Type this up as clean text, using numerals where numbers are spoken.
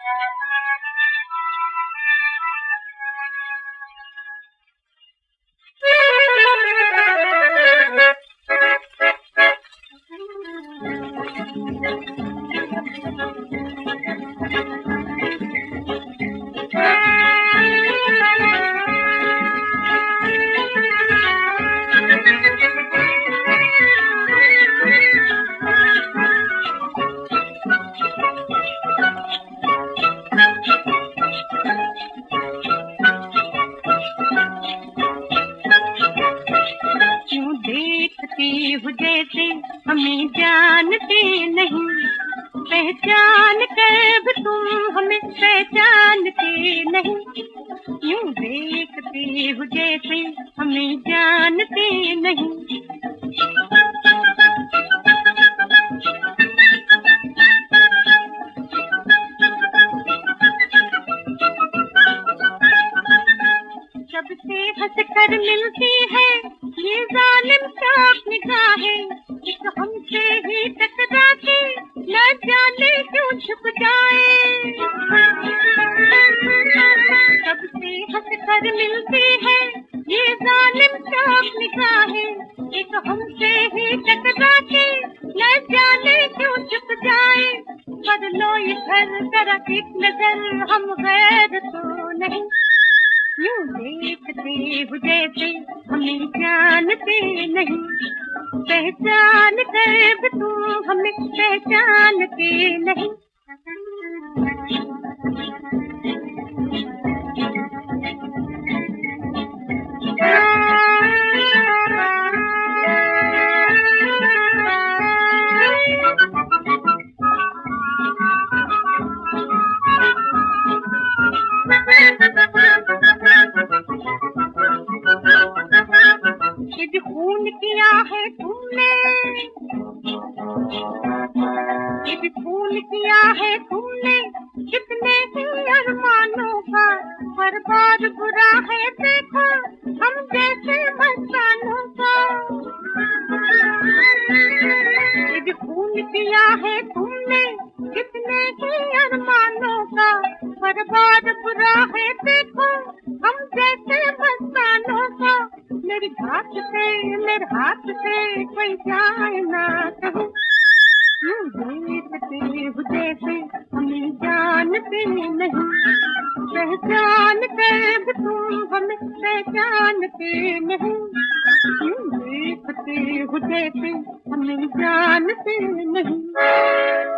देखती हूँ जैसे हमें जानते नहीं, पहचान कर भी तुम हमें पहचानते नहीं। यूं देखती हूँ जैसे हमें जानते नहीं। सबसे हंस कर मिलती है ये जालिम शौक निगाहें, इस हमसे ही टकरा के न जाने क्यों छुप जाए। सबसे हंस कर मिलती है ये जालिम शौक निगाहें, इस हमसे ही टकरा के न जाने क्यों छुप जाए। बदलो इधर जरा एक नजर, हम गैर तो नहीं। यूं देखते हो जैसे हमें जानते नहीं, पहचान कर भी तुम हमें पहचानते नहीं। यदि खून किया है तुमने, यदि खून किया है तुमने कितने ही अरमानों का, बर्बाद बुरा है देखो हम जैसे मस्तानों का। यदि खून किया है तुमने कितने ही अरमानों का, बर्बाद बुरा है देखो हम जैसे मस्तानों का। मेरे हाथ से कोई जाए ना कहूँ, यूं देखते हो जैसे हमें जानते नहीं, पहचान कर भी तुम हमें पहचानते नहीं। यूं देखते हो जैसे हमें जानते नहीं।